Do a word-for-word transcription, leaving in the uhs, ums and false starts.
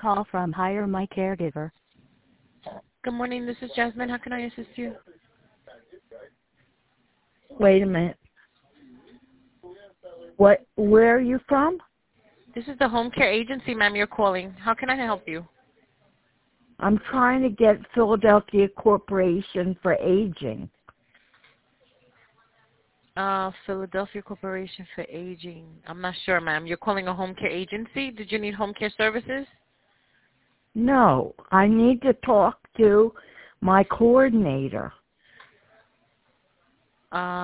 call from Hire My Caregiver. Good morning, this is Jasmine. How can I assist you? Wait a minute. What? Where are you from? This is the home care agency, ma'am. You're calling. How can I help you? I'm trying to get Philadelphia Corporation for Aging. Uh, Philadelphia Corporation for Aging. I'm not sure, ma'am. You're calling a home care agency? Did you need home care services? No, I need to talk to my coordinator. Uh,